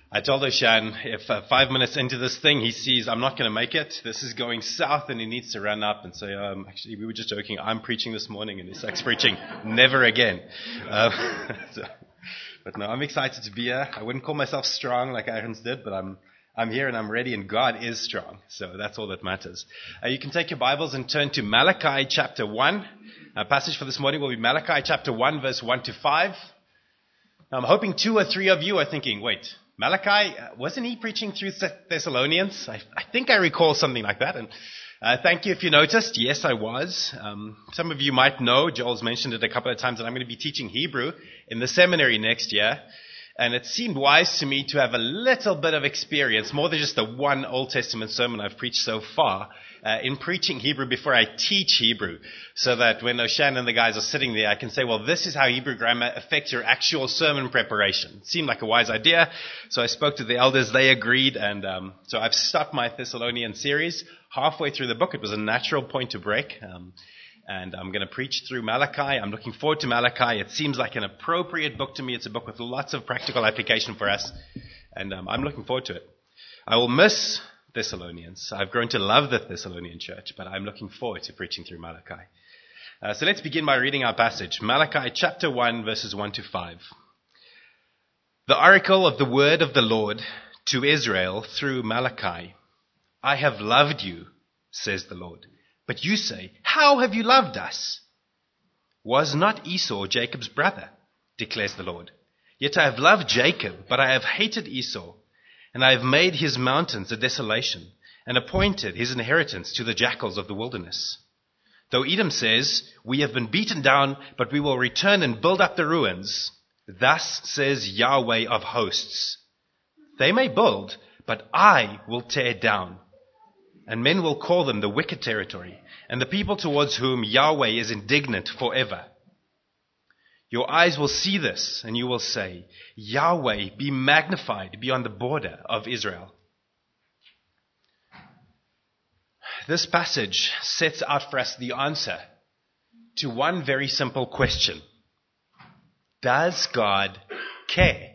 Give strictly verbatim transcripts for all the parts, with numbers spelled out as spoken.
I told Oshan, if uh, five minutes into this thing he sees I'm not going to make it, this is going south, and he needs to run up and say, um, actually, we were just joking, I'm preaching this morning, and Isaac's preaching, never again. Uh, so, but no, I'm excited to be here. I wouldn't call myself strong like Aaron's did, but I'm I'm here and I'm ready, and God is strong. So that's all that matters. Uh, you can take your Bibles and turn to Malachi chapter one. Our passage for this morning will be Malachi chapter one, verse one to five. Now, I'm hoping two or three of you are thinking, wait, Malachi, uh, wasn't he preaching through Thessalonians? I, I think I recall something like that. And uh, thank you if you noticed. Yes, I was. Um, some of you might know, Joel's mentioned it a couple of times, that I'm going to be teaching Hebrew in the seminary next year. And it seemed wise to me to have a little bit of experience, more than just the one Old Testament sermon I've preached so far, uh, in preaching Hebrew before I teach Hebrew. So that when Oshan and the guys are sitting there, I can say, well, this is how Hebrew grammar affects your actual sermon preparation. It seemed like a wise idea. So I spoke to the elders, they agreed. And um, so I've stopped my Thessalonian series halfway through the book. It was a natural point to break. Um, And I'm going to preach through Malachi. I'm looking forward to Malachi. It seems like an appropriate book to me. It's a book with lots of practical application for us. And um, I'm looking forward to it. I will miss Thessalonians. I've grown to love the Thessalonian church, but I'm looking forward to preaching through Malachi. Uh, so let's begin by reading our passage. Malachi chapter one, verses one to five. The oracle of the word of the Lord to Israel through Malachi. I have loved you, says the Lord. But you say, how have you loved us? Was not Esau Jacob's brother, declares the Lord. Yet I have loved Jacob, but I have hated Esau, and I have made his mountains a desolation, and appointed his inheritance to the jackals of the wilderness. Though Edom says, we have been beaten down, but we will return and build up the ruins. Thus says Yahweh of hosts. They may build, but I will tear down. And men will call them the wicked territory, and the people towards whom Yahweh is indignant forever. Your eyes will see this, and you will say, Yahweh be magnified beyond the border of Israel. This passage sets out for us the answer to one very simple question. Does God care?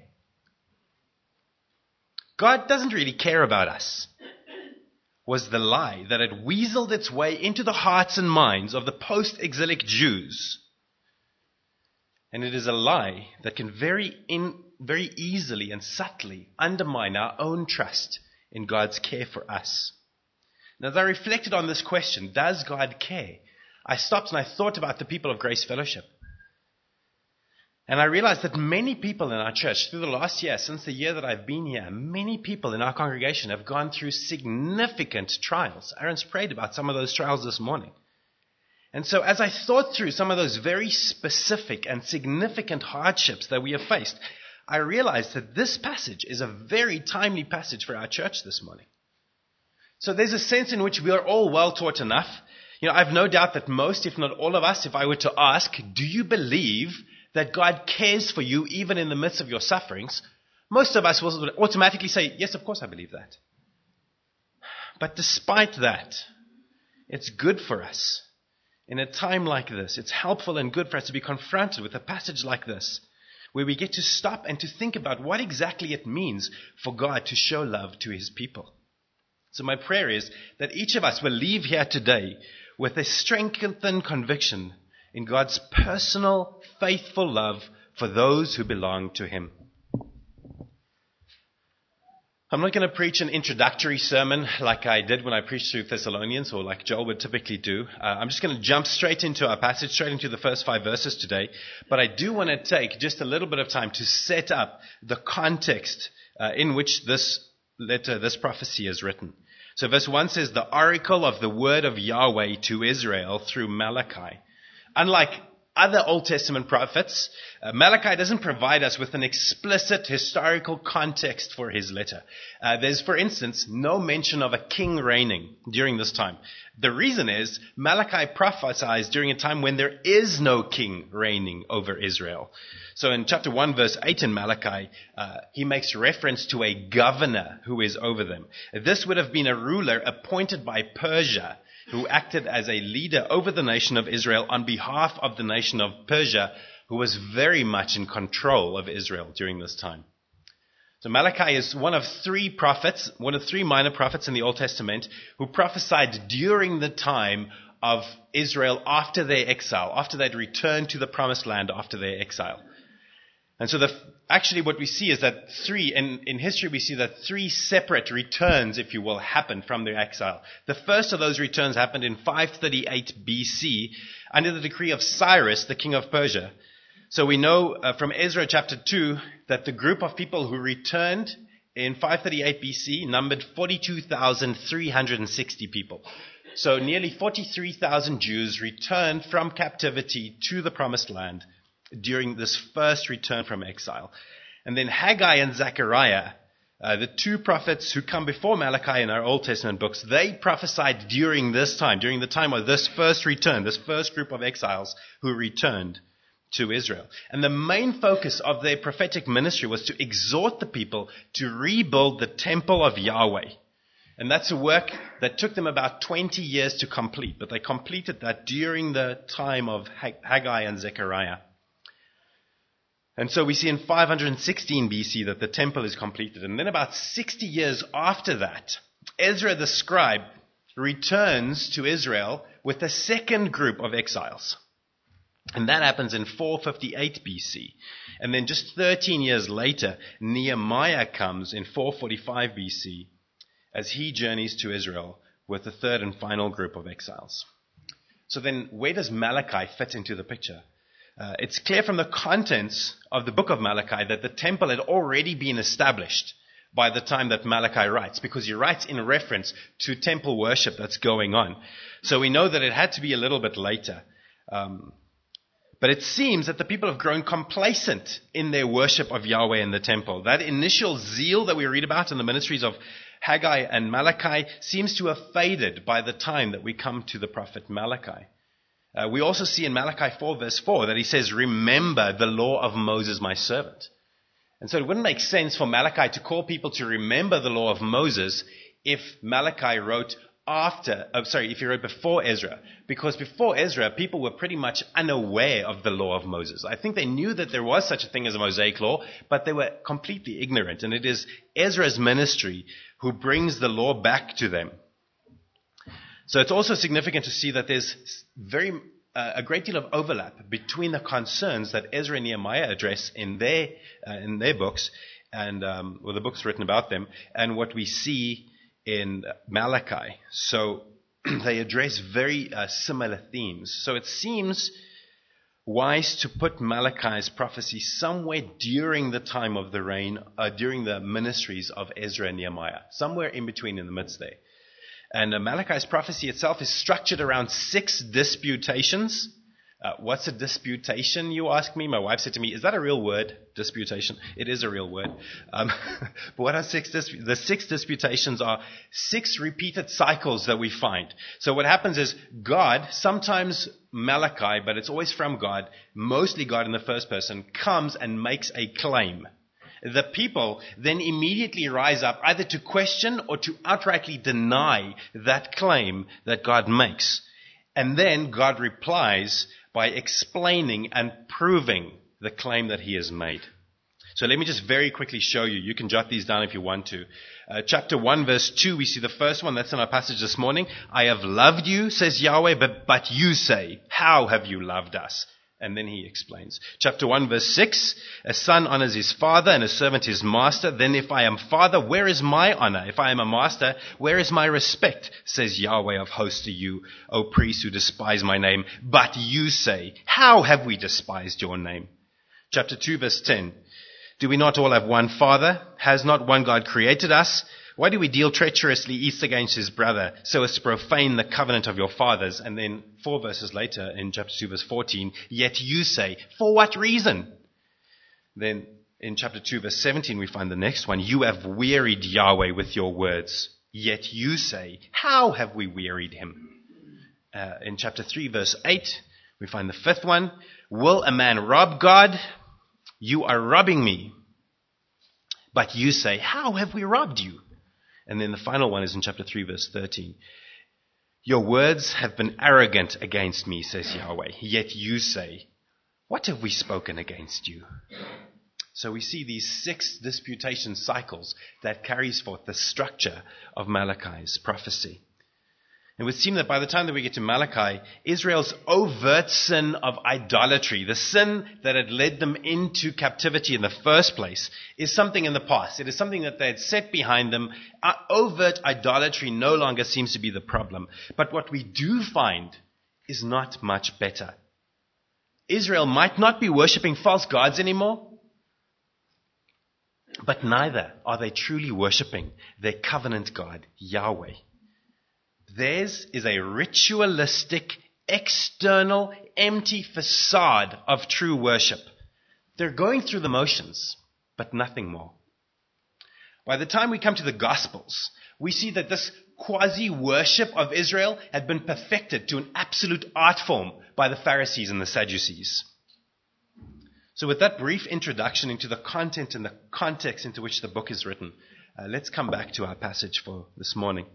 God doesn't really care about us. Was the lie that had weaseled its way into the hearts and minds of the post-exilic Jews. And it is a lie that can very in, very easily and subtly undermine our own trust in God's care for us. Now, as I reflected on this question, does God care? I stopped and I thought about the people of Grace Fellowship. And I realized that many people in our church, through the last year, since the year that I've been here, many people in our congregation have gone through significant trials. Aaron's prayed about some of those trials this morning. And so as I thought through some of those very specific and significant hardships that we have faced, I realized that this passage is a very timely passage for our church this morning. So there's a sense in which we are all well taught enough. You know, I've no doubt that most, if not all of us, if I were to ask, do you believe that God cares for you even in the midst of your sufferings, most of us will automatically say, yes, of course I believe that. But despite that, it's good for us in a time like this. It's helpful and good for us to be confronted with a passage like this, where we get to stop and to think about what exactly it means for God to show love to his people. So my prayer is that each of us will leave here today with a strengthened conviction in God's personal, faithful love for those who belong to him. I'm not going to preach an introductory sermon like I did when I preached through Thessalonians, or like Joel would typically do. Uh, I'm just going to jump straight into our passage, straight into the first five verses today. But I do want to take just a little bit of time to set up the context uh, in which this letter, this prophecy is written. So verse one says, the oracle of the word of Yahweh to Israel through Malachi. Unlike other Old Testament prophets, uh, Malachi doesn't provide us with an explicit historical context for his letter. Uh, there's, for instance, no mention of a king reigning during this time. The reason is Malachi prophesies during a time when there is no king reigning over Israel. So in chapter one, verse eight in Malachi, uh, he makes reference to a governor who is over them. This would have been a ruler appointed by Persia, who acted as a leader over the nation of Israel on behalf of the nation of Persia, who was very much in control of Israel during this time. So Malachi is one of three prophets, one of three minor prophets in the Old Testament who prophesied during the time of Israel after their exile, after they'd returned to the promised land after their exile. And so the, actually what we see is that three, in, in history we see that three separate returns, if you will, happened from their exile. The first of those returns happened in five thirty-eight B C under the decree of Cyrus, the king of Persia. So we know uh, from Ezra chapter two that the group of people who returned in five thirty-eight B C numbered forty-two thousand three hundred sixty people. So nearly forty-three thousand Jews returned from captivity to the promised land during this first return from exile. And then Haggai and Zechariah, uh, the two prophets who come before Malachi in our Old Testament books, they prophesied during this time, during the time of this first return, this first group of exiles who returned to Israel. And the main focus of their prophetic ministry was to exhort the people to rebuild the temple of Yahweh. And that's a work that took them about twenty years to complete, but they completed that during the time of Haggai and Zechariah. And so we see in five hundred sixteen B C that the temple is completed. And then about sixty years after that, Ezra the scribe returns to Israel with the second group of exiles. And that happens in four fifty-eight B C. And then just thirteen years later, Nehemiah comes in four forty-five B C as he journeys to Israel with the third and final group of exiles. So then where does Malachi fit into the picture? Uh, it's clear from the contents of the book of Malachi that the temple had already been established by the time that Malachi writes, because he writes in reference to temple worship that's going on. So we know that it had to be a little bit later. Um, but it seems that the people have grown complacent in their worship of Yahweh in the temple. That initial zeal that we read about in the ministries of Haggai and Malachi seems to have faded by the time that we come to the prophet Malachi. Uh, we also see in Malachi four verse four that he says, "Remember the law of Moses, my servant." And so it wouldn't make sense for Malachi to call people to remember the law of Moses if Malachi wrote after, oh, sorry, if he wrote before Ezra. Because before Ezra, people were pretty much unaware of the law of Moses. I think they knew that there was such a thing as a Mosaic law, but they were completely ignorant. And it is Ezra's ministry who brings the law back to them. So it's also significant to see that there's very uh, a great deal of overlap between the concerns that Ezra and Nehemiah address in their uh, in their books and um, or the books written about them, and what we see in Malachi. So they address very uh, similar themes. So it seems wise to put Malachi's prophecy somewhere during the time of the reign, uh, during the ministries of Ezra and Nehemiah, somewhere in between, in the midst there. And uh, Malachi's prophecy itself is structured around six disputations. Uh, what's a disputation, you ask me? My wife said to me, "Is that a real word, disputation?" It is a real word. Um, but what are six dis- the six disputations are six repeated cycles that we find. So what happens is God, sometimes Malachi, but it's always from God, mostly God in the first person, comes and makes a claim. The people then immediately rise up either to question or to outrightly deny that claim that God makes. And then God replies by explaining and proving the claim that he has made. So let me just very quickly show you. You can jot these down if you want to. Uh, chapter one, verse two, we see the first one. That's in our passage this morning. "I have loved you, says Yahweh, but, but you say, how have you loved us?" And then he explains. Chapter one, verse six, "A son honors his father and a servant his master. Then if I am father, where is my honor? If I am a master, where is my respect? Says Yahweh of hosts to you, O priests who despise my name. But you say, how have we despised your name?" Chapter two, verse ten, "Do we not all have one father? Has not one God created us? Why do we deal treacherously each against his brother, so as to profane the covenant of your fathers?" And then four verses later in chapter two, verse fourteen, "Yet you say, for what reason?" Then in chapter two, verse seventeen, we find the next one. "You have wearied Yahweh with your words. Yet you say, how have we wearied him?" Uh, in chapter three, verse eight, we find the fifth one. "Will a man rob God? You are robbing me. But you say, how have we robbed you?" And then the final one is in chapter three, verse thirteen. "Your words have been arrogant against me, says Yahweh. Yet you say, what have we spoken against you?" So we see these six disputation cycles that carries forth the structure of Malachi's prophecy. It would seem that by the time that we get to Malachi, Israel's overt sin of idolatry, the sin that had led them into captivity in the first place, is something in the past. It is something that they had set behind them. Our overt idolatry no longer seems to be the problem. But what we do find is not much better. Israel might not be worshipping false gods anymore, but neither are they truly worshipping their covenant God, Yahweh. Theirs is a ritualistic, external, empty facade of true worship. They're going through the motions, but nothing more. By the time we come to the Gospels, we see that this quasi-worship of Israel had been perfected to an absolute art form by the Pharisees and the Sadducees. So with that brief introduction into the content and the context into which the book is written, uh, let's come back to our passage for this morning.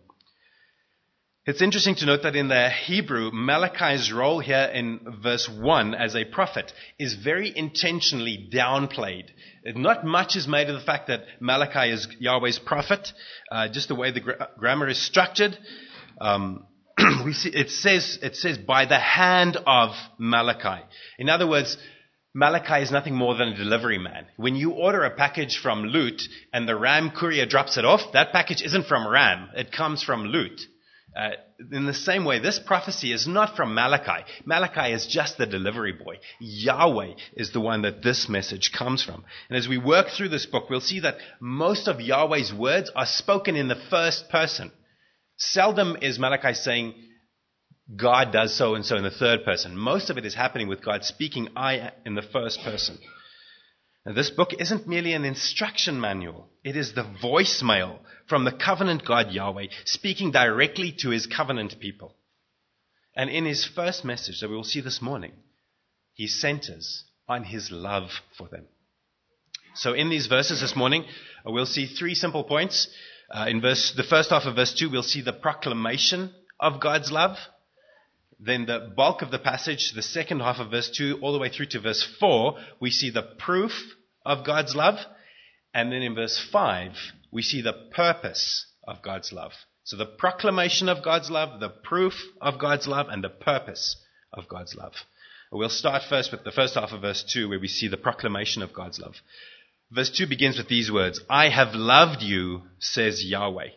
It's interesting to note that in the Hebrew, Malachi's role here in verse one as a prophet is very intentionally downplayed. Not much is made of the fact that Malachi is Yahweh's prophet, uh, just the way the gra- grammar is structured. Um, we see it says it says by the hand of Malachi. In other words, Malachi is nothing more than a delivery man. When you order a package from Loot and the Ram courier drops it off, that package isn't from Ram, it comes from Loot. Uh, in the same way, this prophecy is not from Malachi. Malachi is just the delivery boy. Yahweh is the one that this message comes from. And as we work through this book, we'll see that most of Yahweh's words are spoken in the first person. Seldom is Malachi saying, God does so and so in the third person. Most of it is happening with God speaking I in the first person. Now, this book isn't merely an instruction manual. It is the voicemail from the covenant God Yahweh speaking directly to his covenant people. And in his first message that we will see this morning, he centers on his love for them. So in these verses this morning, we'll see three simple points. Uh, in verse, the first half of verse two, we'll see the proclamation of God's love. Then the bulk of the passage, the second half of verse two, all the way through to verse four, we see the proof of God's love. And then in verse five, we see the purpose of God's love. So the proclamation of God's love, the proof of God's love, and the purpose of God's love. We'll start first with the first half of verse two, where we see the proclamation of God's love. Verse two begins with these words, I have loved you, says Yahweh.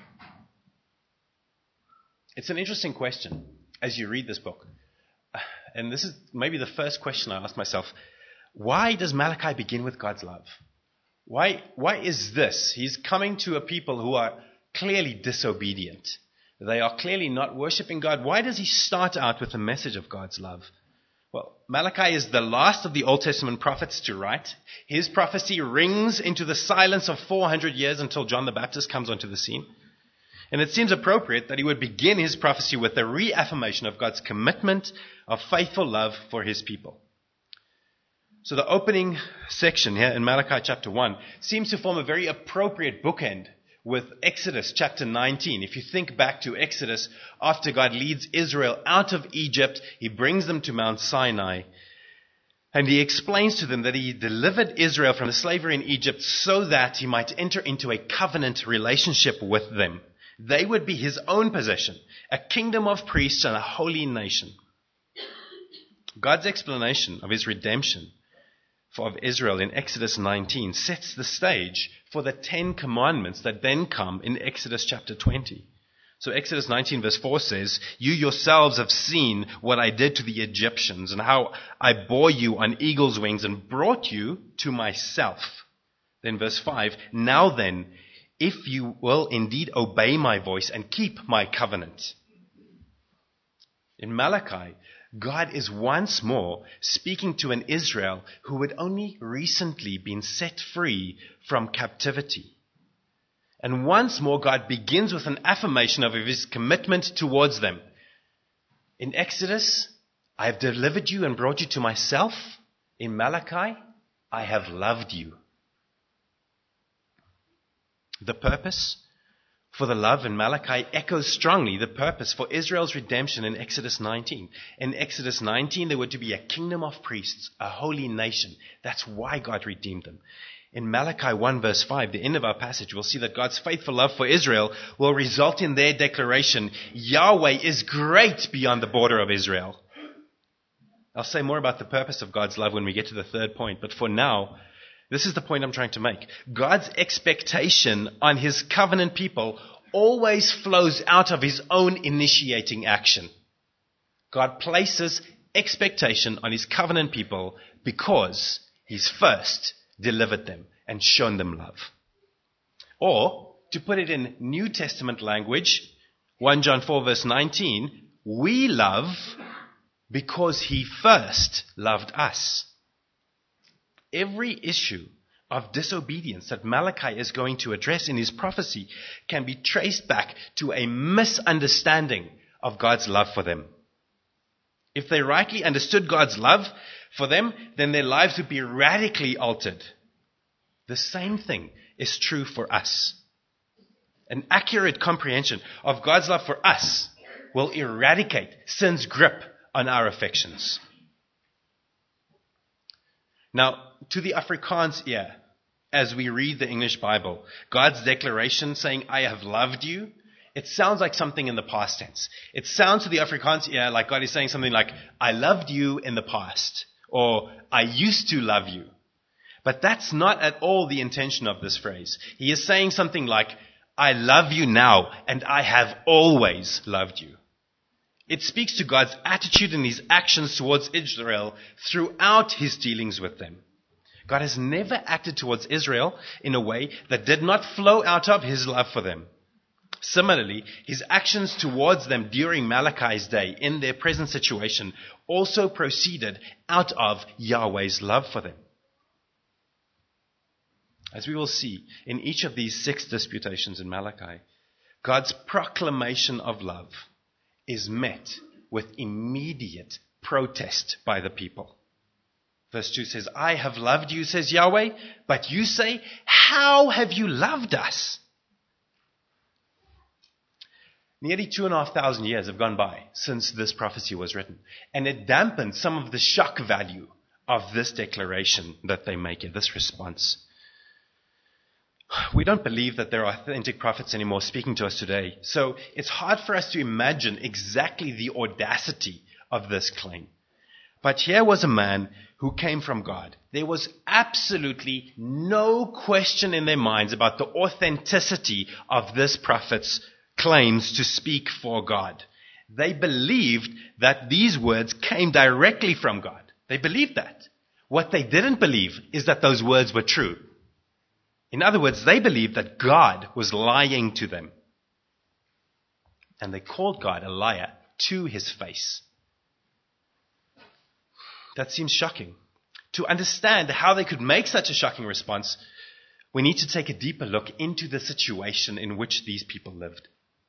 It's an interesting question as you read this book. And this is maybe the first question I asked myself. Why does Malachi begin with God's love? Why, why is this? He's coming to a people who are clearly disobedient. They are clearly not worshiping God. Why does he start out with a message of God's love? Well, Malachi is the last of the Old Testament prophets to write. His prophecy rings into the silence of four hundred years until John the Baptist comes onto the scene. And it seems appropriate that he would begin his prophecy with a reaffirmation of God's commitment of faithful love for his people. So the opening section here in Malachi chapter one seems to form a very appropriate bookend with Exodus chapter nineteen. If you think back to Exodus, after God leads Israel out of Egypt, he brings them to Mount Sinai. And he explains to them that he delivered Israel from the slavery in Egypt so that he might enter into a covenant relationship with them. They would be his own possession, a kingdom of priests and a holy nation. God's explanation of his redemption for of Israel in Exodus nineteen sets the stage for the Ten Commandments that then come in Exodus chapter twenty. So Exodus nineteen verse four says, you yourselves have seen what I did to the Egyptians and how I bore you on eagle's wings and brought you to myself. Then verse five, now then, if you will indeed obey my voice and keep my covenant. In Malachi, God is once more speaking to an Israel who had only recently been set free from captivity. And once more, God begins with an affirmation of his commitment towards them. In Exodus, I have delivered you and brought you to myself. In Malachi, I have loved you. The purpose for the love in Malachi echoes strongly the purpose for Israel's redemption in Exodus nineteen. In Exodus nineteen, they were to be a kingdom of priests, a holy nation. That's why God redeemed them. In Malachi one verse five, the end of our passage, we'll see that God's faithful love for Israel will result in their declaration, Yahweh is great beyond the border of Israel. I'll say more about the purpose of God's love when we get to the third point, but for now, this is the point I'm trying to make. God's expectation on his covenant people always flows out of his own initiating action. God places expectation on his covenant people because he's first delivered them and shown them love. Or, to put it in New Testament language, First John four verse nineteen, we love because he first loved us. Every issue of disobedience that Malachi is going to address in his prophecy can be traced back to a misunderstanding of God's love for them. If they rightly understood God's love for them, then their lives would be radically altered. The same thing is true for us. An accurate comprehension of God's love for us will eradicate sin's grip on our affections. Now, to the Afrikaans ear, as we read the English Bible, God's declaration saying, I have loved you, it sounds like something in the past tense. It sounds to the Afrikaans ear like God is saying something like, I loved you in the past, or I used to love you. But that's not at all the intention of this phrase. He is saying something like, I love you now, and I have always loved you. It speaks to God's attitude and his actions towards Israel throughout his dealings with them. God has never acted towards Israel in a way that did not flow out of his love for them. Similarly, his actions towards them during Malachi's day in their present situation also proceeded out of Yahweh's love for them. As we will see in each of these six disputations in Malachi, God's proclamation of love is met with immediate protest by the people. Verse two says, I have loved you, says Yahweh, but you say, how have you loved us? Nearly two and a half thousand years have gone by since this prophecy was written, and it dampened some of the shock value of this declaration that they make here, this response. We don't believe that there are authentic prophets anymore speaking to us today, so it's hard for us to imagine exactly the audacity of this claim. But here was a man who came from God. There was absolutely no question in their minds about the authenticity of this prophet's claims to speak for God. They believed that these words came directly from God. They believed that. What they didn't believe is that those words were true. In other words, they believed that God was lying to them. And they called God a liar to his face. That seems shocking. To understand how they could make such a shocking response, we need to take a deeper look into the situation in which these people lived.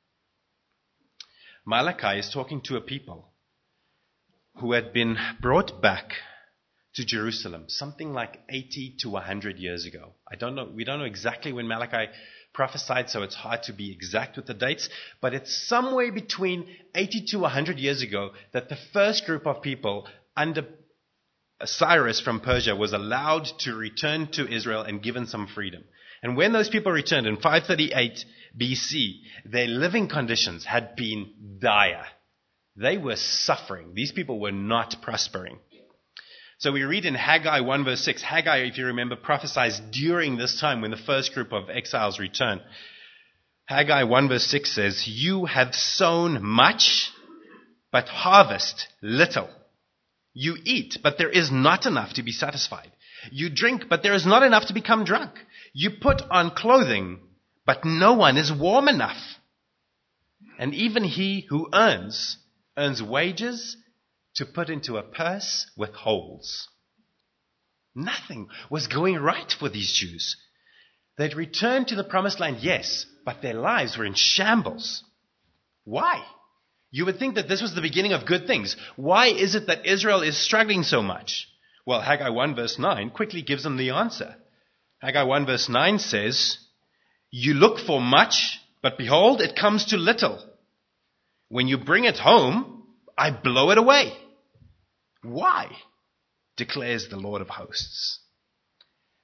Malachi is talking to a people who had been brought back to Jerusalem, something like eighty to one hundred years ago. I don't know, we don't know exactly when Malachi prophesied, so it's hard to be exact with the dates, but it's somewhere between eighty to one hundred years ago that the first group of people under Cyrus from Persia was allowed to return to Israel and given some freedom. And when those people returned in five thirty-eight B C, their living conditions had been dire. They were suffering. These people were not prospering. So we read in Haggai one verse six, Haggai, if you remember, prophesies during this time when the first group of exiles returned. Haggai one verse six says, you have sown much, but harvest little. You eat, but there is not enough to be satisfied. You drink, but there is not enough to become drunk. You put on clothing, but no one is warm enough. And even he who earns, earns wages to put into a purse with holes. Nothing was going right for these Jews. They'd returned to the promised land, yes, but their lives were in shambles. Why? You would think that this was the beginning of good things. Why is it that Israel is struggling so much? Well, Haggai one verse nine quickly gives them the answer. Haggai one verse nine says, you look for much, but behold, it comes to little. When you bring it home, I blow it away. Why? Declares the Lord of hosts.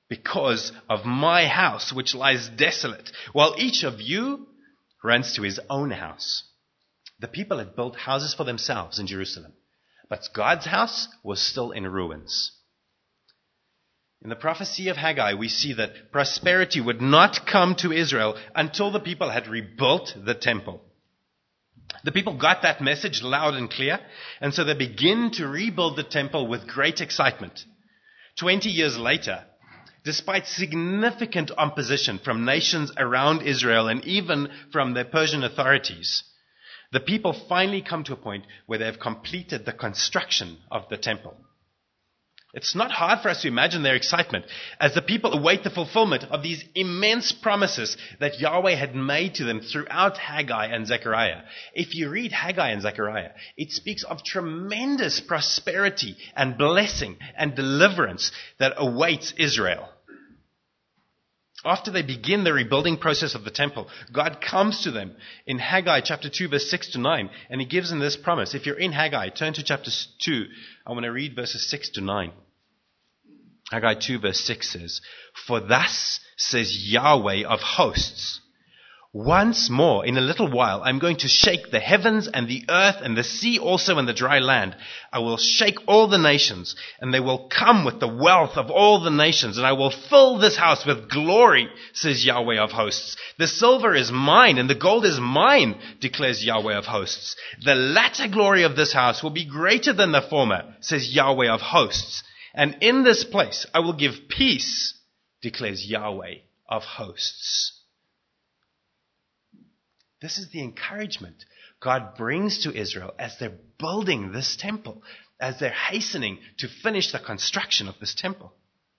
because of my house which lies desolate, while each of you runs to his own house. The people had built houses for themselves in Jerusalem, but God's house was still in ruins. In the prophecy of Haggai, we see that prosperity would not come to Israel until the people had rebuilt the temple. The people got that message loud and clear, and so they begin to rebuild the temple with great excitement. Twenty years later, despite significant opposition from nations around Israel and even from the Persian authorities, the people finally come to a point where they have completed the construction of the temple. It's not hard for us to imagine their excitement as the people await the fulfillment of these immense promises that Yahweh had made to them throughout Haggai and Zechariah. If you read Haggai and Zechariah, it speaks of tremendous prosperity and blessing and deliverance that awaits Israel. After they begin the rebuilding process of the temple, God comes to them in Haggai chapter two, verse six to nine, and he gives them this promise. If you're in Haggai, turn to chapter two. I want to read verses six to nine. Haggai two, verse six says, "For thus says Yahweh of hosts, once more in a little while I'm going to shake the heavens and the earth and the sea also and the dry land. I will shake all the nations, and they will come with the wealth of all the nations, and I will fill this house with glory, says Yahweh of hosts. The silver is mine and the gold is mine, declares Yahweh of hosts. The latter glory of this house will be greater than the former, says Yahweh of hosts. And in this place I will give peace, declares Yahweh of hosts." This is the encouragement God brings to Israel as they're building this temple, as they're hastening to finish the construction of this temple.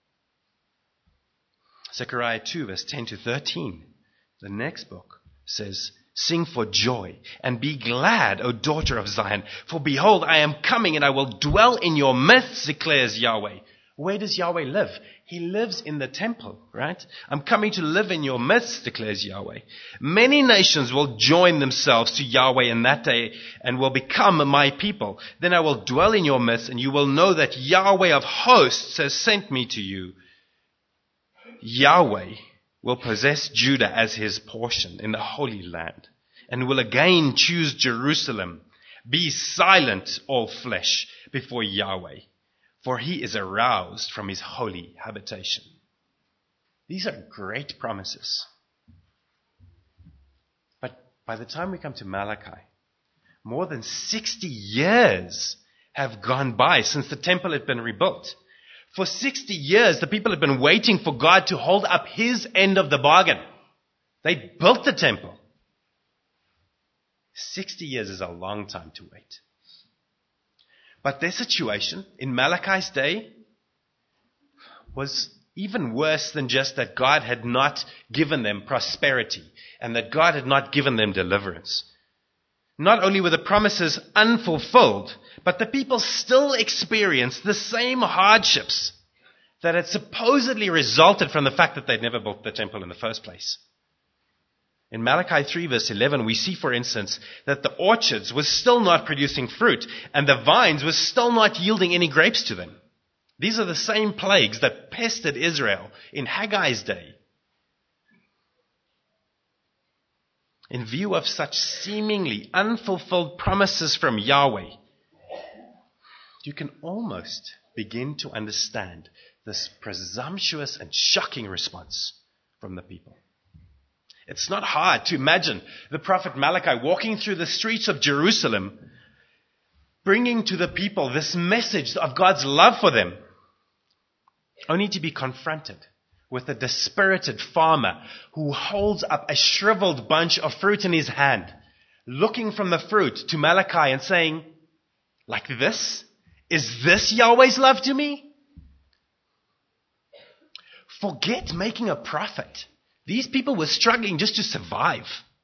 Zechariah two, verse ten to thirteen, the next book says, "Sing for joy and be glad, O daughter of Zion, for behold, I am coming and I will dwell in your midst, declares Yahweh." Where does Yahweh live? He lives in the temple, right? "I'm coming to live in your midst, declares Yahweh. Many nations will join themselves to Yahweh in that day and will become my people. Then I will dwell in your midst, and you will know that Yahweh of hosts has sent me to you. Yahweh will possess Judah as his portion in the Holy Land and will again choose Jerusalem. Be silent, all flesh, before Yahweh, for he is aroused from his holy habitation." These are great promises. But by the time we come to Malachi, more than sixty years have gone by since the temple had been rebuilt. For sixty years, the people had been waiting for God to hold up his end of the bargain. They built the temple. sixty years is a long time to wait. But their situation in Malachi's day was even worse than just that God had not given them prosperity and that God had not given them deliverance. Not only were the promises unfulfilled, but the people still experienced the same hardships that had supposedly resulted from the fact that they'd never built the temple in the first place. In Malachi three, verse eleven, we see, for instance, that the orchards were still not producing fruit, and the vines were still not yielding any grapes to them. These are the same plagues that pestered Israel in Haggai's day. In view of such seemingly unfulfilled promises from Yahweh, you can almost begin to understand this presumptuous and shocking response from the people. It's not hard to imagine the prophet Malachi walking through the streets of Jerusalem, bringing to the people this message of God's love for them, only to be confronted with a dispirited farmer who holds up a shriveled bunch of fruit in his hand, looking from the fruit to Malachi and saying, "Like this? Is this Yahweh's love to me?" Forget making a profit. These people were struggling just to survive.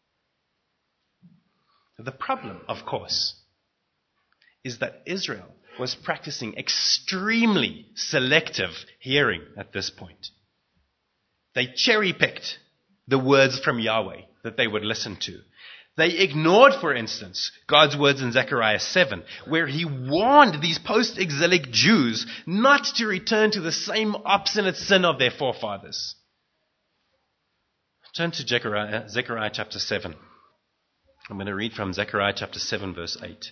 The problem, of course, is that Israel was practicing extremely selective hearing at this point. They cherry-picked the words from Yahweh that they would listen to. They ignored, for instance, God's words in Zechariah seven, where he warned these post-exilic Jews not to return to the same obstinate sin of their forefathers. Turn to Zechariah, Zechariah chapter seven. I'm going to read from Zechariah chapter seven, verse eight.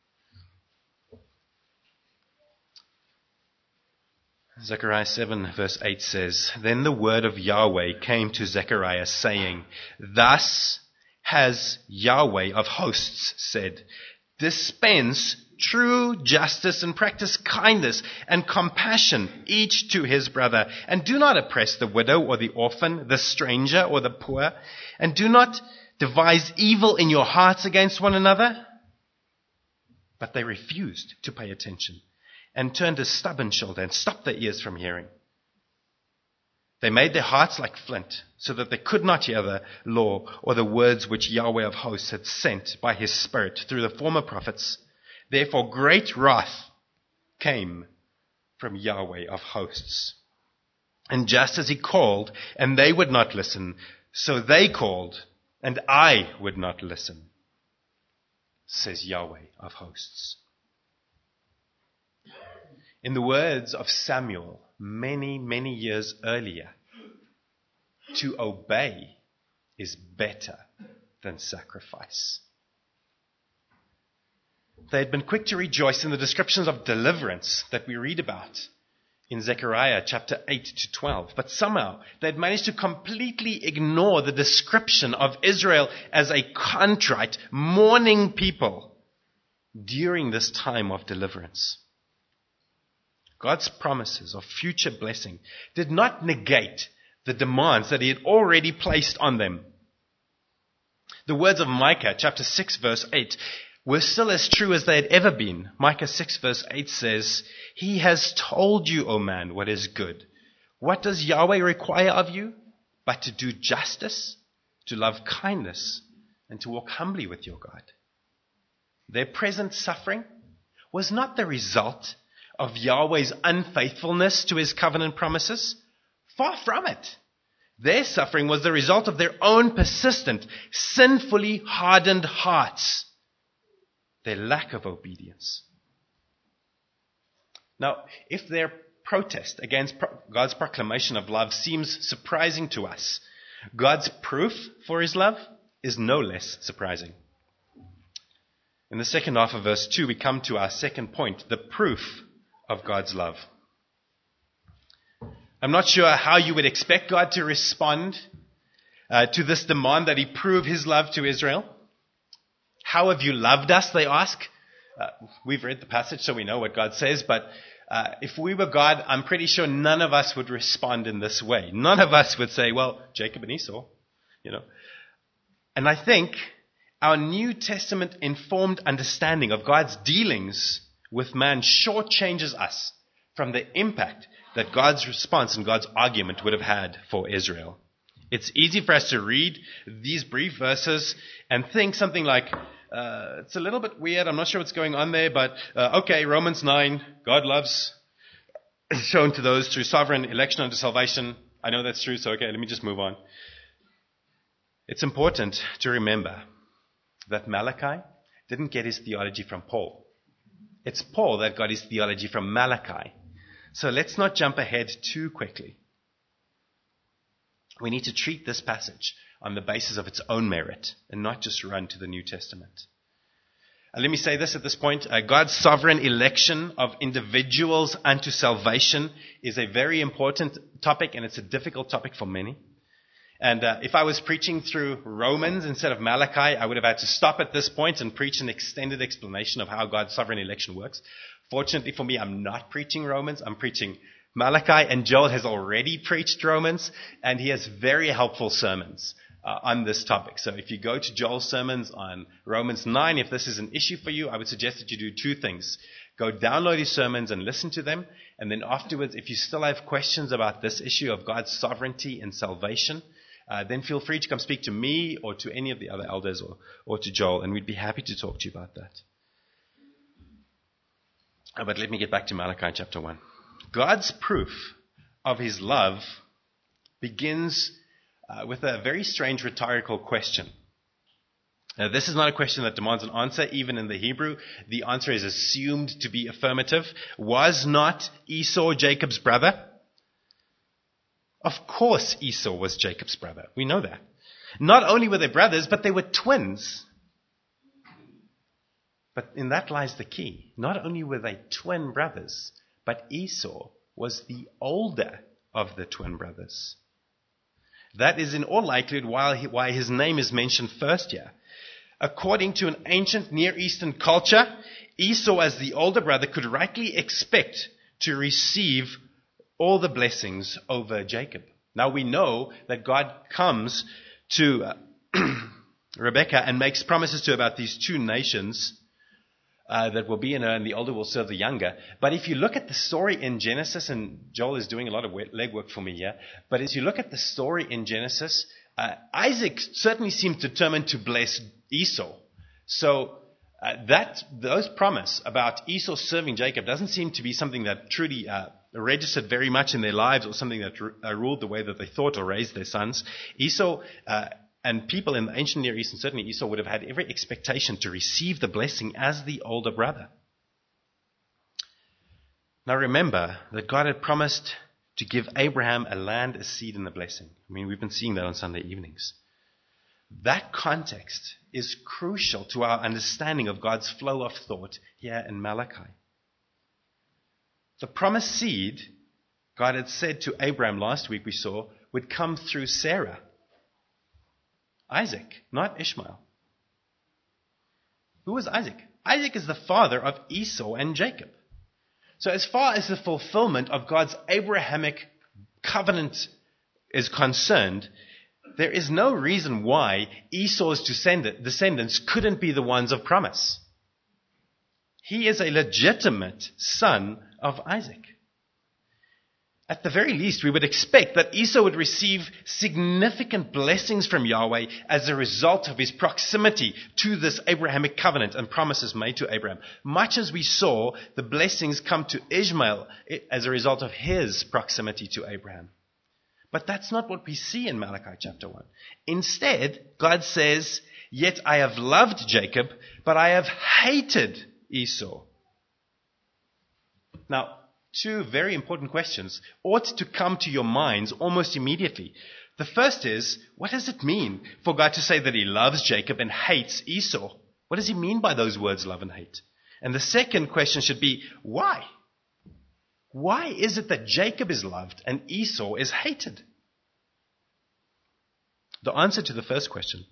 Zechariah seven, verse eight says, "Then the word of Yahweh came to Zechariah, saying, Thus has Yahweh of hosts said, dispense true justice and practice kindness and compassion each to his brother, and do not oppress the widow or the orphan, the stranger or the poor, and do not devise evil in your hearts against one another." But they refused to pay attention and turned a stubborn shoulder and stopped their ears from hearing. They made their hearts like flint, so that they could not hear the law or the words which Yahweh of hosts had sent by his Spirit through the former prophets. Therefore great wrath came from Yahweh of hosts. And just as he called, and they would not listen, so they called, and I would not listen, says Yahweh of hosts. In the words of Samuel, many, many years earlier, to obey is better than sacrifice. They had been quick to rejoice in the descriptions of deliverance that we read about in Zechariah chapter eight to twelve. But somehow they had managed to completely ignore the description of Israel as a contrite, mourning people during this time of deliverance. God's promises of future blessing did not negate the demands that he had already placed on them. The words of Micah chapter six verse eight were still as true as they had ever been. Micah six verse eight says, "He has told you, O man, what is good. What does Yahweh require of you? But to do justice, to love kindness, and to walk humbly with your God." Their present suffering was not the result of Yahweh's unfaithfulness to his covenant promises. Far from it. Their suffering was the result of their own persistent, sinfully hardened hearts. Their lack of obedience. Now, if their protest against God's proclamation of love seems surprising to us, God's proof for his love is no less surprising. In the second half of verse two, we come to our second point, the proof of God's love. I'm not sure how you would expect God to respond uh, to this demand that he prove his love to Israel. How have you loved us, they ask. Uh, we've read the passage, so we know what God says, but uh, if we were God, I'm pretty sure none of us would respond in this way. None of us would say, well, Jacob and Esau, you know. And I think our New Testament informed understanding of God's dealings with man shortchanges us from the impact that God's response and God's argument would have had for Israel. It's easy for us to read these brief verses and think something like, uh, it's a little bit weird, I'm not sure what's going on there, but uh, okay, Romans nine, God loves shown to those through sovereign election unto salvation. I know that's true, so okay, let me just move on. It's important to remember that Malachi didn't get his theology from Paul. It's Paul that got his theology from Malachi. So let's not jump ahead too quickly. We need to treat this passage on the basis of its own merit and not just run to the New Testament. And let me say this at this point. Uh, God's sovereign election of individuals unto salvation is a very important topic, and it's a difficult topic for many. And uh, if I was preaching through Romans instead of Malachi, I would have had to stop at this point and preach an extended explanation of how God's sovereign election works. Fortunately for me, I'm not preaching Romans. I'm preaching Malachi, and Joel has already preached Romans, and he has very helpful sermons uh, on this topic. So if you go to Joel's sermons on Romans nine, if this is an issue for you, I would suggest that you do two things. Go download his sermons and listen to them, and then afterwards, if you still have questions about this issue of God's sovereignty and salvation, Uh, then feel free to come speak to me or to any of the other elders or, or to Joel, and we'd be happy to talk to you about that. Uh, but let me get back to Malachi chapter one. God's proof of his love begins uh, with a very strange rhetorical question. Now, this is not a question that demands an answer. Even in the Hebrew, the answer is assumed to be affirmative. Was not Esau Jacob's brother? Of course Esau was Jacob's brother. We know that. Not only were they brothers, but they were twins. But in that lies the key. Not only were they twin brothers, but Esau was the older of the twin brothers. That is in all likelihood why his name is mentioned first here. According to an ancient Near Eastern culture, Esau as the older brother could rightly expect to receive all the blessings over Jacob. Now we know that God comes to uh, Rebekah and makes promises to her about these two nations uh, that will be in her, and the older will serve the younger. But if you look at the story in Genesis, and Joel is doing a lot of legwork for me here, but as you look at the story in Genesis, uh, Isaac certainly seems determined to bless Esau. So uh, that those promise about Esau serving Jacob doesn't seem to be something that truly uh, registered very much in their lives, or something that uh, ruled the way that they thought or raised their sons. Esau uh, and people in the ancient Near East, and certainly Esau, would have had every expectation to receive the blessing as the older brother. Now remember that God had promised to give Abraham a land, a seed, and a blessing. I mean, we've been seeing that on Sunday evenings. That context is crucial to our understanding of God's flow of thought here in Malachi. The promised seed, God had said to Abraham last week, we saw, would come through Sarah. Isaac, not Ishmael. Who was Isaac? Isaac is the father of Esau and Jacob. So as far as the fulfillment of God's Abrahamic covenant is concerned, there is no reason why Esau's descendants couldn't be the ones of promise. He is a legitimate son of Isaac. At the very least, we would expect that Esau would receive significant blessings from Yahweh as a result of his proximity to this Abrahamic covenant and promises made to Abraham. Much as we saw the blessings come to Ishmael as a result of his proximity to Abraham. But that's not what we see in Malachi chapter one. Instead, God says, "Yet I have loved Jacob, but I have hated Esau." Now, two very important questions ought to come to your minds almost immediately. The first is, what does it mean for God to say that he loves Jacob and hates Esau? What does he mean by those words, love and hate? And the second question should be, why? Why is it that Jacob is loved and Esau is hated? The answer to the first question.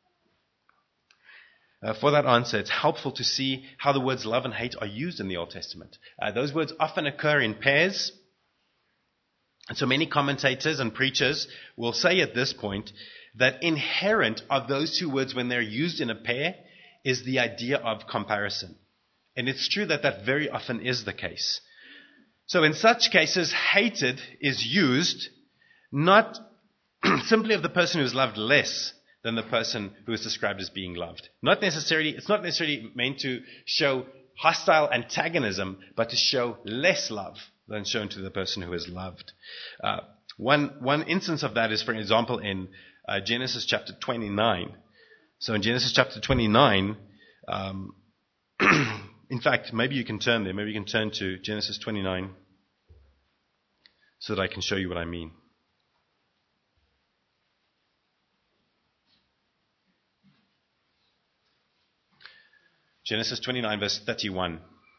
Uh, for that answer, it's helpful to see how the words love and hate are used in the Old Testament. Uh, those words often occur in pairs. And so many commentators and preachers will say at this point that inherent of those two words when they're used in a pair is the idea of comparison. And it's true that that very often is the case. So in such cases, hated is used not simply of the person who is loved less than the person who is described as being loved. Not necessarily, it's not necessarily meant to show hostile antagonism, but to show less love than shown to the person who is loved. Uh, one, one instance of that is, for example, in uh, Genesis chapter twenty-nine. So in Genesis chapter twenty-nine, um, in fact, maybe you can turn there. Maybe you can turn to Genesis twenty-nine so that I can show you what I mean. Genesis twenty-nine, verse thirty-one.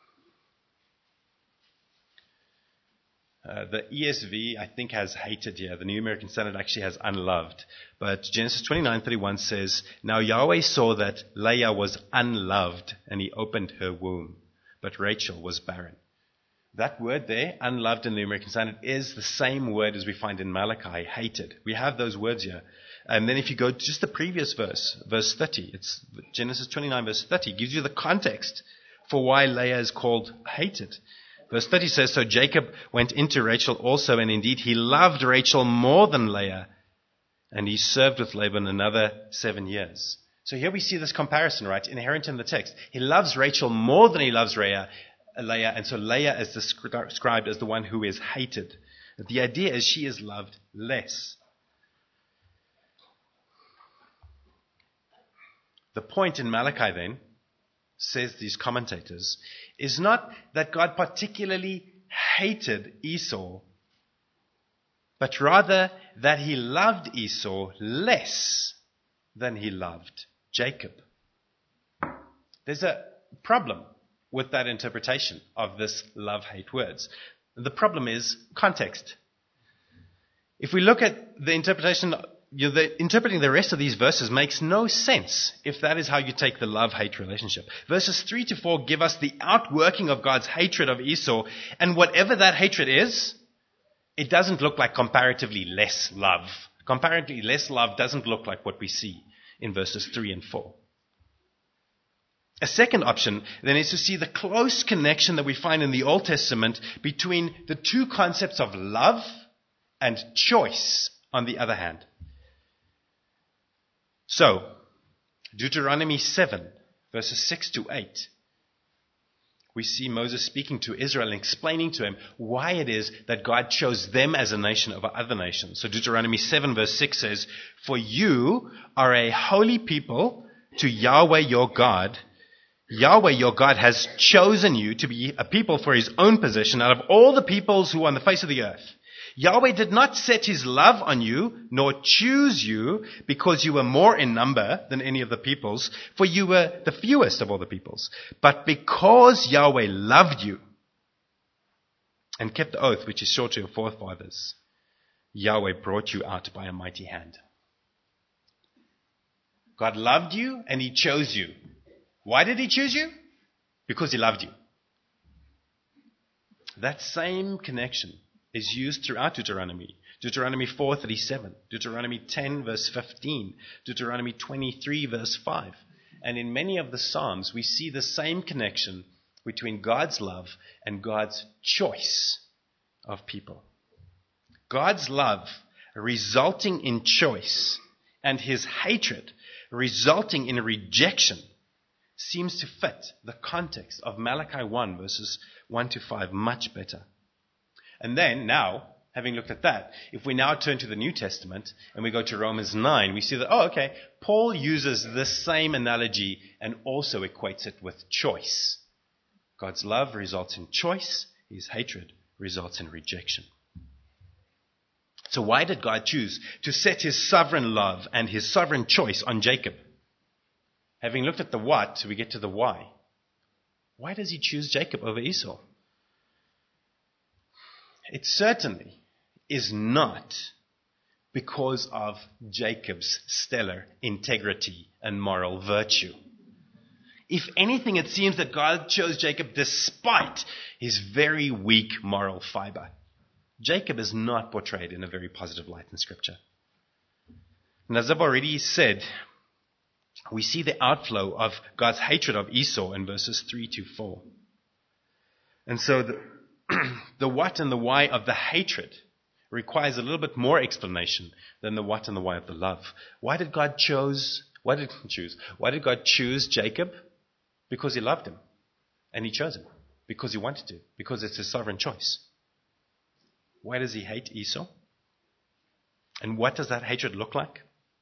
Uh, the E S V, I think, has hated here. The New American Standard actually has unloved. But Genesis twenty-nine thirty-one says, "Now Yahweh saw that Leah was unloved, and he opened her womb. But Rachel was barren." That word there, unloved in the American Standard, is the same word as we find in Malachi, hated. We have those words here. And then if you go to just the previous verse, verse thirty, it's Genesis twenty-nine, verse thirty, gives you the context for why Leah is called hated. Verse thirty says, "So Jacob went into Rachel also, and indeed he loved Rachel more than Leah, and he served with Laban another seven years." So here we see this comparison, right, inherent in the text. He loves Rachel more than he loves Leah, Leah and so Leah is described as the one who is hated. The idea is she is loved less. The point in Malachi then, says these commentators, is not that God particularly hated Esau, but rather that he loved Esau less than he loved Jacob. There's a problem with that interpretation of this love-hate words. The problem is context. If we look at the interpretation, you know, the, interpreting the rest of these verses makes no sense if that is how you take the love-hate relationship. Verses three to four give us the outworking of God's hatred of Esau, and whatever that hatred is, it doesn't look like comparatively less love. Comparatively less love doesn't look like what we see in verses three and four. A second option then is to see the close connection that we find in the Old Testament between the two concepts of love and choice on the other hand. So, Deuteronomy seven, verses six to eight. We see Moses speaking to Israel and explaining to him why it is that God chose them as a nation over other nations. So Deuteronomy seven verse six says, "For you are a holy people to Yahweh your God. Yahweh your God has chosen you to be a people for his own possession out of all the peoples who are on the face of the earth. Yahweh did not set his love on you, nor choose you, because you were more in number than any of the peoples, for you were the fewest of all the peoples, but because Yahweh loved you and kept the oath which he swore to your forefathers, Yahweh brought you out by a mighty hand." God loved you and he chose you. Why did he choose you? Because he loved you. That same connection is used throughout Deuteronomy. Deuteronomy four thirty-seven, Deuteronomy ten verse fifteen, Deuteronomy twenty-three verse five. And in many of the Psalms, we see the same connection between God's love and God's choice of people. God's love resulting in choice and his hatred resulting in rejection seems to fit the context of Malachi one verses one to five much better. And then now, having looked at that, if we now turn to the New Testament and we go to Romans nine, we see that, oh, okay, Paul uses this same analogy and also equates it with choice. God's love results in choice, his hatred results in rejection. So why did God choose to set his sovereign love and his sovereign choice on Jacob? Having looked at the what, we get to the why. Why does he choose Jacob over Esau? It certainly is not because of Jacob's stellar integrity and moral virtue. If anything, it seems that God chose Jacob despite his very weak moral fiber. Jacob is not portrayed in a very positive light in Scripture. And as I've already said, we see the outflow of God's hatred of Esau in verses three to four. And so the the what and the why of the hatred requires a little bit more explanation than the what and the why of the love. Why did God choose? Why did he choose? Why did God choose Jacob? Because he loved him, and he chose him because he wanted to, because it's his sovereign choice. Why does he hate Esau? And what does that hatred look like?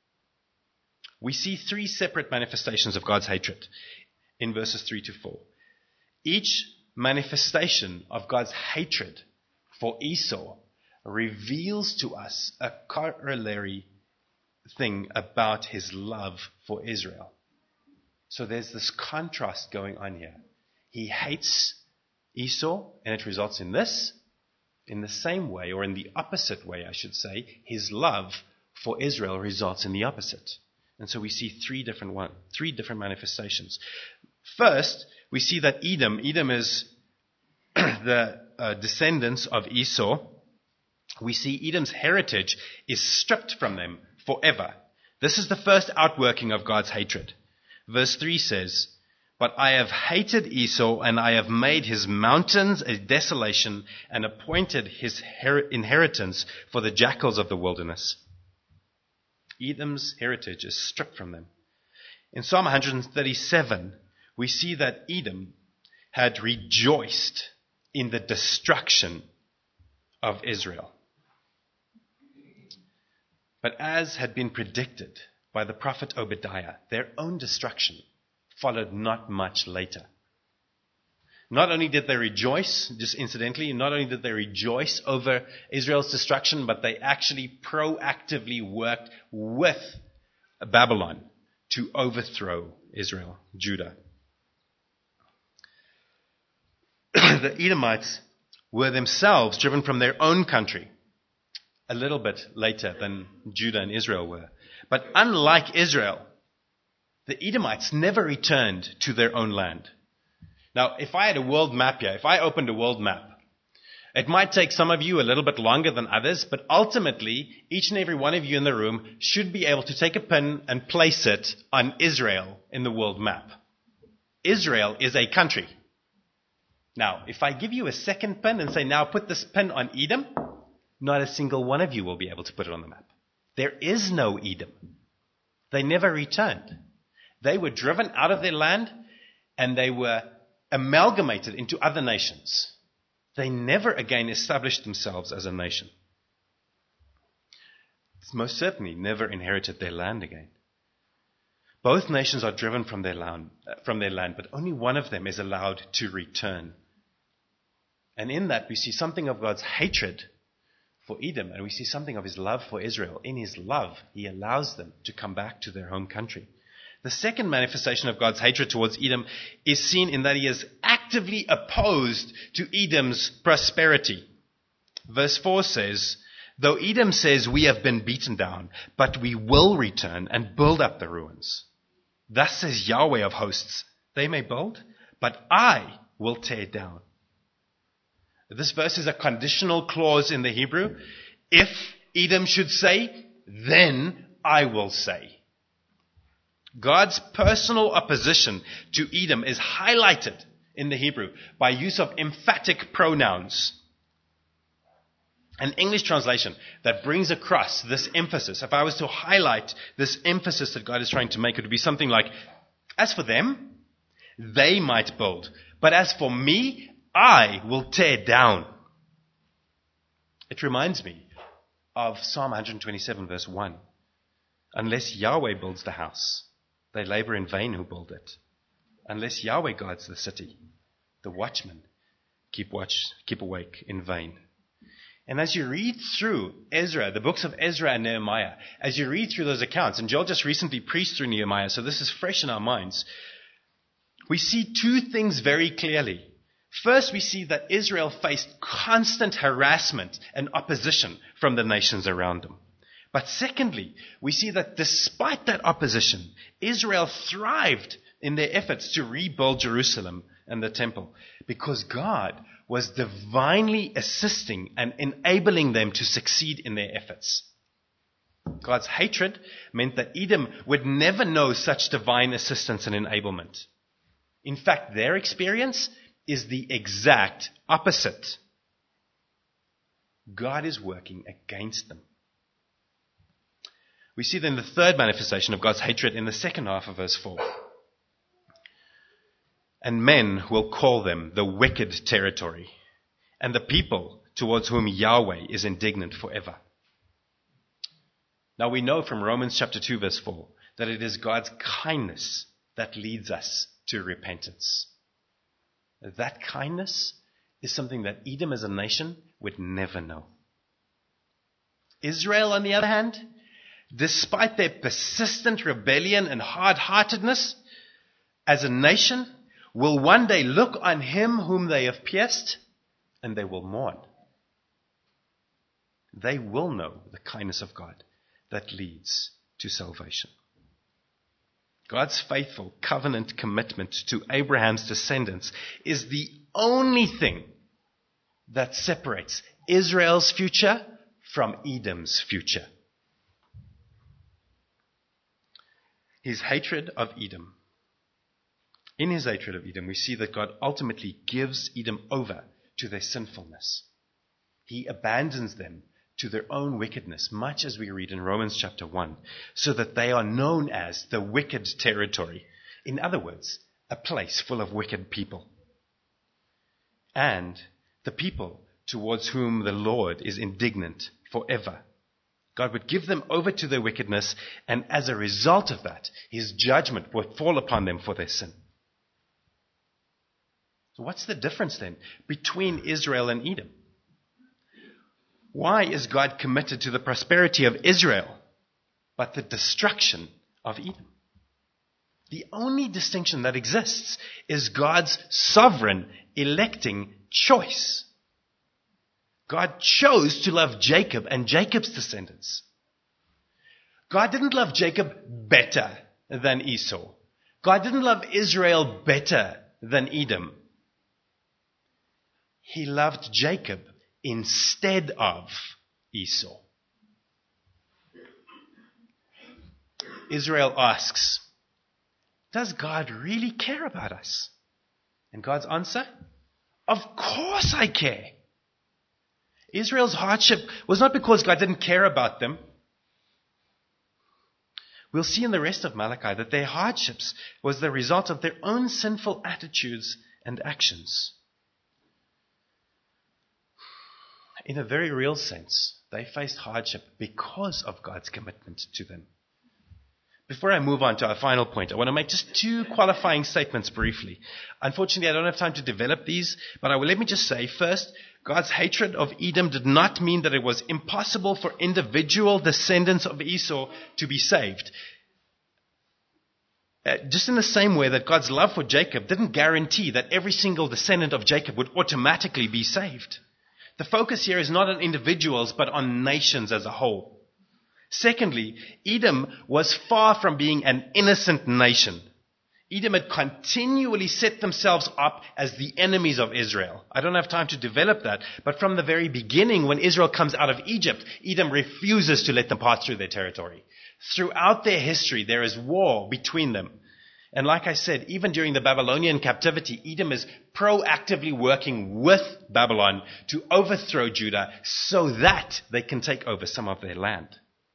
We see three separate manifestations of God's hatred in verses three to four. Each manifestation of God's hatred for Esau reveals to us a corollary thing about his love for Israel. So there's this contrast going on here. He hates Esau, and it results in this. In the same way, or in the opposite way, I should say, his love for Israel results in the opposite. And so we see three different one, three different manifestations. First, we see that Edom, Edom is the uh, descendants of Esau. We see Edom's heritage is stripped from them forever. This is the first outworking of God's hatred. Verse three says, "But I have hated Esau, and I have made his mountains a desolation, and appointed his her- inheritance for the jackals of the wilderness." Edom's heritage is stripped from them. In Psalm one thirty-seven, we see that Edom had rejoiced in the destruction of Israel. But as had been predicted by the prophet Obadiah, their own destruction followed not much later. Not only did they rejoice, just incidentally, not only did they rejoice over Israel's destruction, but they actually proactively worked with Babylon to overthrow Israel, Judah. The Edomites were themselves driven from their own country a little bit later than Judah and Israel were. But unlike Israel, the Edomites never returned to their own land. Now, if I had a world map here, if I opened a world map, it might take some of you a little bit longer than others, but ultimately, each and every one of you in the room should be able to take a pin and place it on Israel in the world map. Israel is a country. Now, if I give you a second pin and say, now put this pin on Edom, not a single one of you will be able to put it on the map. There is no Edom. They never returned. They were driven out of their land and they were amalgamated into other nations. They never again established themselves as a nation. Most certainly never inherited their land again. Both nations are driven from their land, from their land, but only one of them is allowed to return. And in that we see something of God's hatred for Edom, and we see something of his love for Israel. In his love, he allows them to come back to their home country. The second manifestation of God's hatred towards Edom is seen in that he is actively opposed to Edom's prosperity. Verse four says, though Edom says, we have been beaten down, but we will return and build up the ruins. Thus says Yahweh of hosts, they may build, but I will tear down. This verse is a conditional clause in the Hebrew. If Edom should say, then I will say. God's personal opposition to Edom is highlighted in the Hebrew by use of emphatic pronouns. An English translation that brings across this emphasis, if I was to highlight this emphasis that God is trying to make, it would be something like, as for them, they might build, but as for me, I will tear down. It reminds me of Psalm one twenty-seven verse one. Unless Yahweh builds the house, they labor in vain who build it. Unless Yahweh guards the city, the watchmen keep watch, keep awake in vain. And as you read through Ezra, the books of Ezra and Nehemiah, as you read through those accounts, and Joel just recently preached through Nehemiah, so this is fresh in our minds, we see two things very clearly. First, we see that Israel faced constant harassment and opposition from the nations around them. But secondly, we see that despite that opposition, Israel thrived in their efforts to rebuild Jerusalem and the temple because God was divinely assisting and enabling them to succeed in their efforts. God's hatred meant that Edom would never know such divine assistance and enablement. In fact, their experience is the exact opposite. God is working against them. We see then the third manifestation of God's hatred in the second half of verse four. And men will call them the wicked territory, and the people towards whom Yahweh is indignant forever. Now we know from Romans chapter two verse four that it is God's kindness that leads us to repentance. That kindness is something that Edom as a nation would never know. Israel, on the other hand, despite their persistent rebellion and hard-heartedness, as a nation, will one day look on him whom they have pierced, and they will mourn. They will know the kindness of God that leads to salvation. God's faithful covenant commitment to Abraham's descendants is the only thing that separates Israel's future from Edom's future. His hatred of Edom. In his hatred of Edom, we see that God ultimately gives Edom over to their sinfulness. He abandons them to their own wickedness, much as we read in Romans chapter one, so that they are known as the wicked territory. In other words, a place full of wicked people. And the people towards whom the Lord is indignant forever. God would give them over to their wickedness, and as a result of that, his judgment would fall upon them for their sin. So what's the difference then between Israel and Edom? Why is God committed to the prosperity of Israel, but the destruction of Edom? The only distinction that exists is God's sovereign electing choice. God chose to love Jacob and Jacob's descendants. God didn't love Jacob better than Esau. God didn't love Israel better than Edom. He loved Jacob instead of Esau. Israel asks, does God really care about us? And God's answer, of course I care. Israel's hardship was not because God didn't care about them. We'll see in the rest of Malachi that their hardships was the result of their own sinful attitudes and actions. In a very real sense, they faced hardship because of God's commitment to them. Before I move on to our final point, I want to make just two qualifying statements briefly. Unfortunately, I don't have time to develop these, but I will let me just say, first, God's hatred of Edom did not mean that it was impossible for individual descendants of Esau to be saved. Uh, just in the same way that God's love for Jacob didn't guarantee that every single descendant of Jacob would automatically be saved. The focus here is not on individuals, but on nations as a whole. Secondly, Edom was far from being an innocent nation. Edom had continually set themselves up as the enemies of Israel. I don't have time to develop that, but from the very beginning, when Israel comes out of Egypt, Edom refuses to let them pass through their territory. Throughout their history, there is war between them. And like I said, even during the Babylonian captivity, Edom is proactively working with Babylon to overthrow Judah so that they can take over some of their land.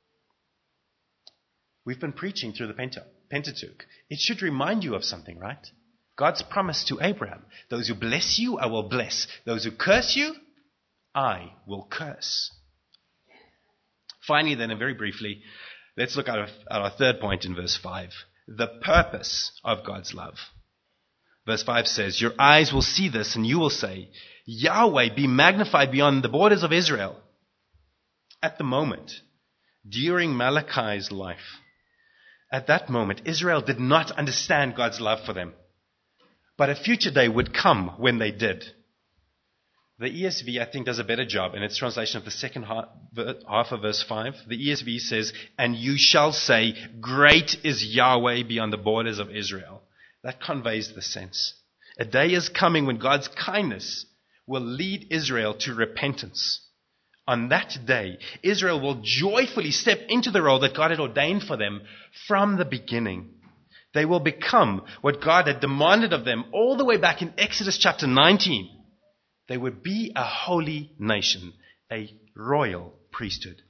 We've been preaching through the Pentateuch. It should remind you of something, right? God's promise to Abraham. Those who bless you, I will bless. Those who curse you, I will curse. Finally, then, and very briefly, let's look at our, at our third point in verse five. The purpose of God's love. Verse five says, your eyes will see this and you will say, Yahweh be magnified beyond the borders of Israel. At the moment, during Malachi's life, at that moment, Israel did not understand God's love for them. But a future day would come when they did. The E S V, I think, does a better job in its translation of the second half of verse five. The E S V says, and you shall say, great is Yahweh beyond the borders of Israel. That conveys the sense. A day is coming when God's kindness will lead Israel to repentance. On that day, Israel will joyfully step into the role that God had ordained for them from the beginning. They will become what God had demanded of them all the way back in Exodus chapter nineteen. They would be a holy nation, a royal priesthood.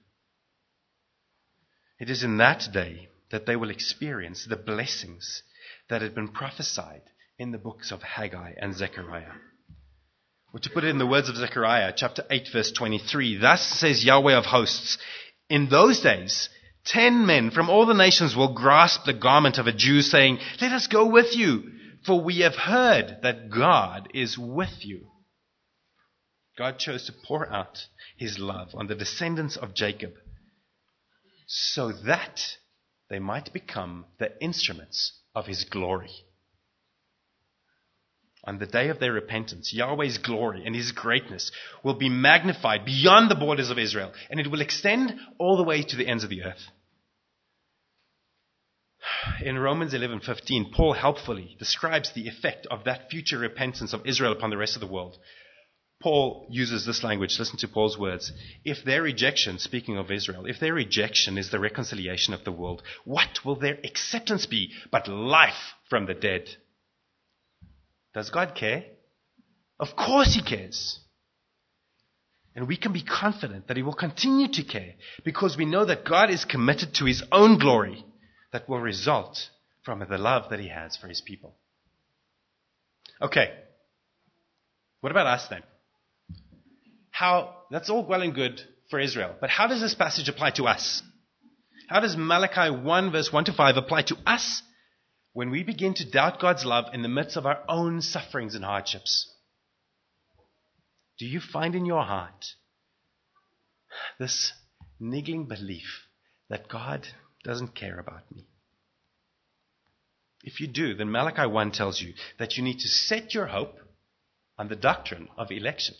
It is in that day that they will experience the blessings that had been prophesied in the books of Haggai and Zechariah. Or to put it in the words of Zechariah, chapter eight, verse twenty-three, thus says Yahweh of hosts, in those days, ten men from all the nations will grasp the garment of a Jew, saying, let us go with you, for we have heard that God is with you. God chose to pour out his love on the descendants of Jacob so that they might become the instruments of his glory. On the day of their repentance, Yahweh's glory and his greatness will be magnified beyond the borders of Israel, and it will extend all the way to the ends of the earth. In Romans eleven fifteen, Paul helpfully describes the effect of that future repentance of Israel upon the rest of the world. Paul uses this language. Listen to Paul's words. If their rejection, speaking of Israel, if their rejection is the reconciliation of the world, what will their acceptance be but life from the dead? Does God care? Of course he cares. And we can be confident that he will continue to care because we know that God is committed to his own glory that will result from the love that he has for his people. Okay. What about us then? How, that's all well and good for Israel. But how does this passage apply to us? How does Malachi one verse one to five apply to us when we begin to doubt God's love in the midst of our own sufferings and hardships? Do you find in your heart this niggling belief that God doesn't care about me? If you do, then Malachi one tells you that you need to set your hope on the doctrine of election.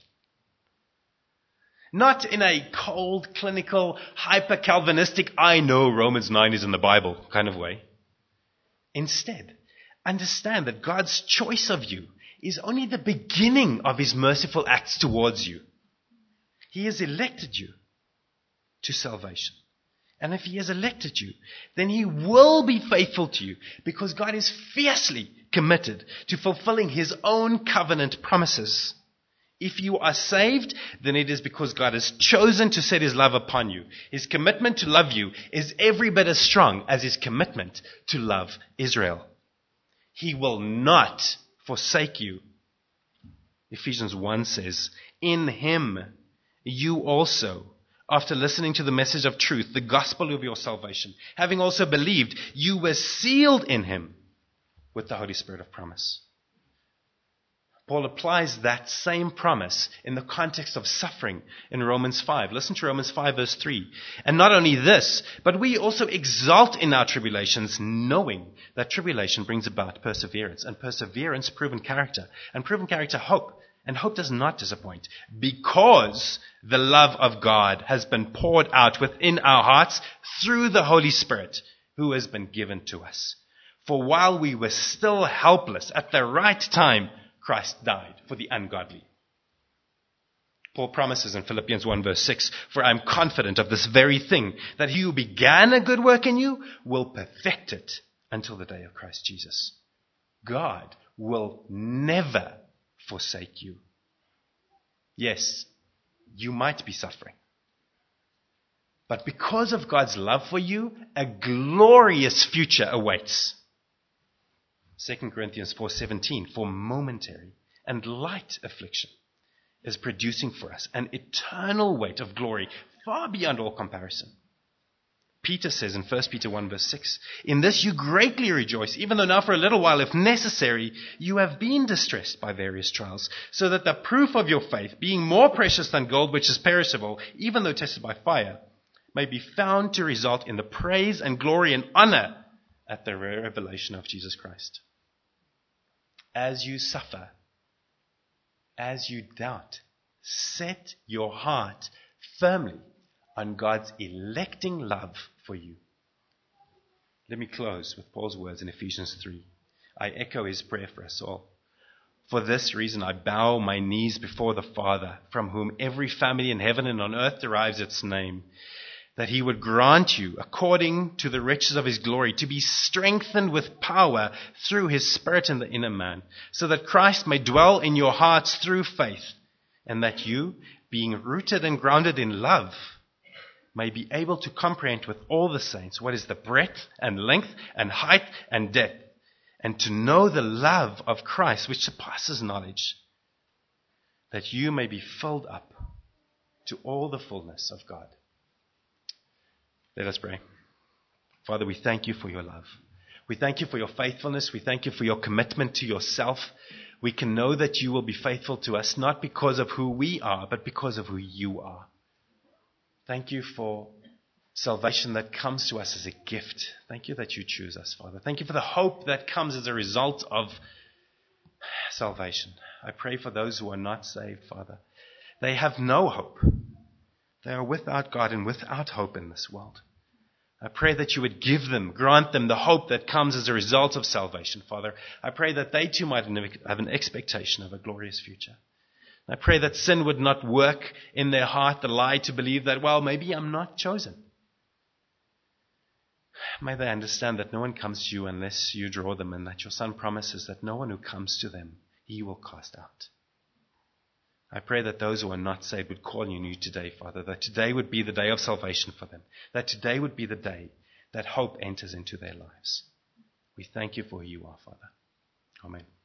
Not in a cold, clinical, hyper-Calvinistic, I know Romans nine is in the Bible kind of way. Instead, understand that God's choice of you is only the beginning of His merciful acts towards you. He has elected you to salvation. And if He has elected you, then He will be faithful to you, because God is fiercely committed to fulfilling His own covenant promises. If you are saved, then it is because God has chosen to set His love upon you. His commitment to love you is every bit as strong as His commitment to love Israel. He will not forsake you. Ephesians one says, in Him you also, after listening to the message of truth, the gospel of your salvation, having also believed, you were sealed in Him with the Holy Spirit of promise. Paul applies that same promise in the context of suffering in Romans five. Listen to Romans five verse three. And not only this, but we also exult in our tribulations, knowing that tribulation brings about perseverance, and perseverance, proven character, and proven character, hope. And hope does not disappoint, because the love of God has been poured out within our hearts through the Holy Spirit who has been given to us. For while we were still helpless, at the right time, Christ died for the ungodly. Paul promises in Philippians one verse six, for I am confident of this very thing, that He who began a good work in you will perfect it until the day of Christ Jesus. God will never forsake you. Yes, you might be suffering. But because of God's love for you, a glorious future awaits. Second Corinthians four seventeen, for momentary and light affliction is producing for us an eternal weight of glory far beyond all comparison. Peter says in First Peter one verse six, in this you greatly rejoice, even though now for a little while, if necessary, you have been distressed by various trials, so that the proof of your faith, being more precious than gold which is perishable, even though tested by fire, may be found to result in the praise and glory and honor at the revelation of Jesus Christ. As you suffer, as you doubt, set your heart firmly on God's electing love for you. Let me close with Paul's words in Ephesians three. I echo his prayer for us all. For this reason I bow my knees before the Father, from whom every family in heaven and on earth derives its name, that He would grant you, according to the riches of His glory, to be strengthened with power through His Spirit in the inner man, so that Christ may dwell in your hearts through faith, and that you, being rooted and grounded in love, may be able to comprehend with all the saints what is the breadth and length and height and depth, and to know the love of Christ which surpasses knowledge, that you may be filled up to all the fullness of God. Let us pray. Father, we thank You for Your love. We thank You for Your faithfulness. We thank You for Your commitment to Yourself. We can know that You will be faithful to us, not because of who we are, but because of who You are. Thank You for salvation that comes to us as a gift. Thank You that You choose us, Father. Thank You for the hope that comes as a result of salvation. I pray for those who are not saved, Father. They have no hope. They are without God and without hope in this world. I pray that You would give them, grant them the hope that comes as a result of salvation, Father. I pray that they too might have an expectation of a glorious future. I pray that sin would not work in their heart, the lie to believe that, well, maybe I'm not chosen. May they understand that no one comes to You unless You draw them, and that Your Son promises that no one who comes to them, He will cast out. I pray that those who are not saved would call on You today, Father, that today would be the day of salvation for them, that today would be the day that hope enters into their lives. We thank You for who You are, Father. Amen.